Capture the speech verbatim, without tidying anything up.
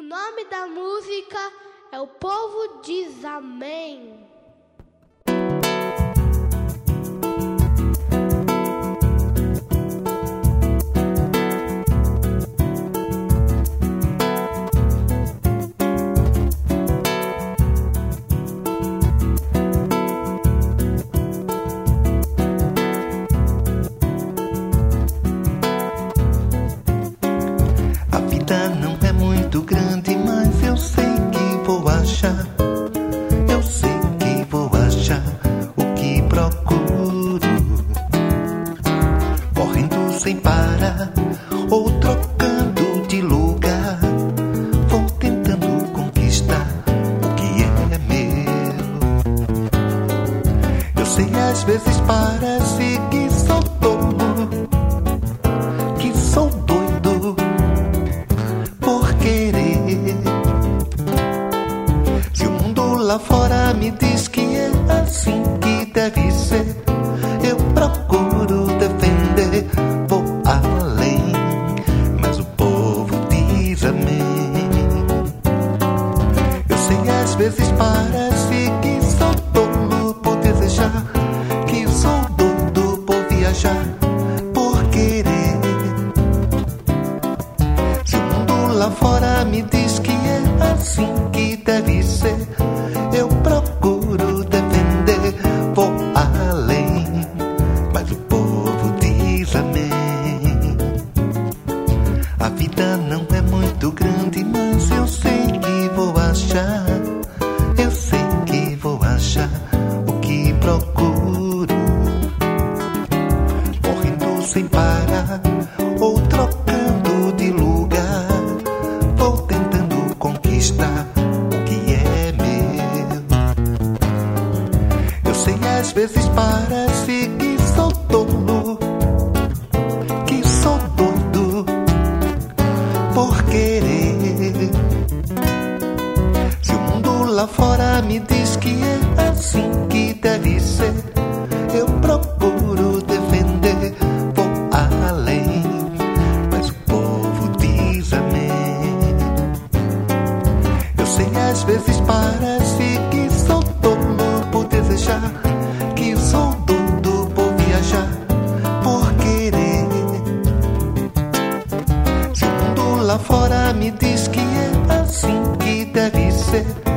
O nome da música é O Povo Diz Amém. A vida não é muito grande, mas eu sei que vou achar. Eu sei que vou achar o que procuro. Correndo sem parar ou trocando de lugar, vou tentando conquistar o que é meu. Eu sei, às vezes parece que sou tolo, que sou doido por querer. Se o mundo lá fora me diz que é assim que deve ser, eu procuro defender, vou além, mas o povo diz amém. Eu sei, às vezes parece que sou tolo por desejar, que sou doido por viajar, por querer. Se o mundo lá fora me diz que é assim que deve ser, eu procuro defender, vou além, mas o povo diz amém. A vida não é muito grande, mas eu sei que vou achar. Eu sei que vou achar o que procuro. Correndo sem parar ou trocando de lugar, vou tentando conquistar o que é meu. Eu sei, às vezes parece que sou tolo, que sou doido por querer. Se o mundo lá fora me diz que é assim que deve ser, eu procuro defender, vou além, mas o povo diz amém. Eu sei, às vezes parece que sou tolo por desejar, que sou doido por viajar, por querer. Se o mundo lá fora me diz que é assim que deve ser,